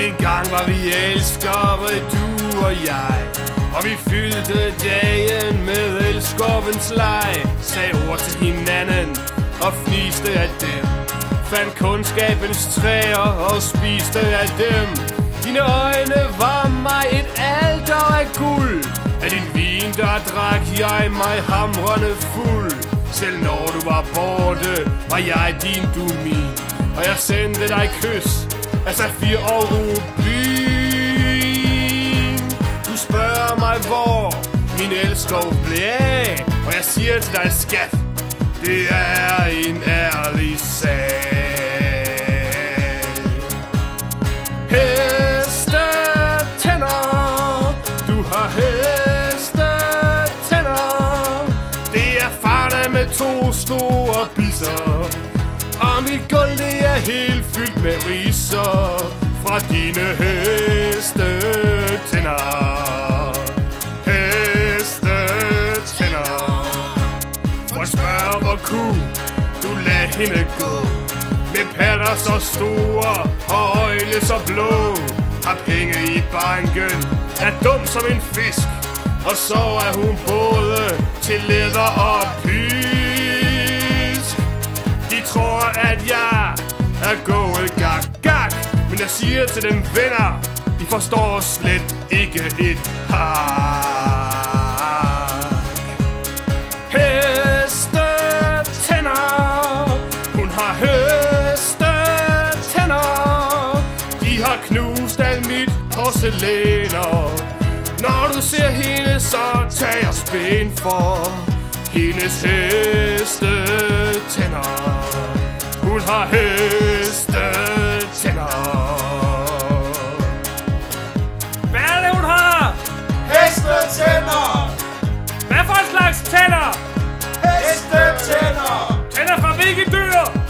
En gang var vi elskere, du og jeg, og vi fyldte dagen med elskovens leg. Sagde ord til hinanden og fniste af dem. Fandt kundskabens træer og spiste af dem. Dine øjne var mig et alter af guld. Af din vin der drak jeg mig hamrende fuld. Selv når du var borte, var jeg din, du min. Og jeg sendte dig kys af safir og rubin. Du spørger mig, hvor min elskov blev af, og jeg siger til dig, skat, det er en ærlig sag. Hestetænder, du har hestetænder. Det er farne med 2 store bisser, og mit gulv det er helt fyldt med riser fra dine hestetænder. Hestetænder. For spørg hvor du lad hende gå, med patter så store og øjne så blå. Har penge i banken, er dum som en fisk, og så er hun både til læder og pisk. De tror at jeg er gået gak, men jeg siger til dem venner, de forstår slet ikke et hak. Hestetænder, hun har hestetænder. De har knust al mit porcelæner. Når du ser hende, så tag og spænd for hendes hestetænder. Hun har hestetænder. Hvad er det, hun har? Hestetænder! Hvad for en slags tænder? Hestetænder! Tænder fra hvilke dyr?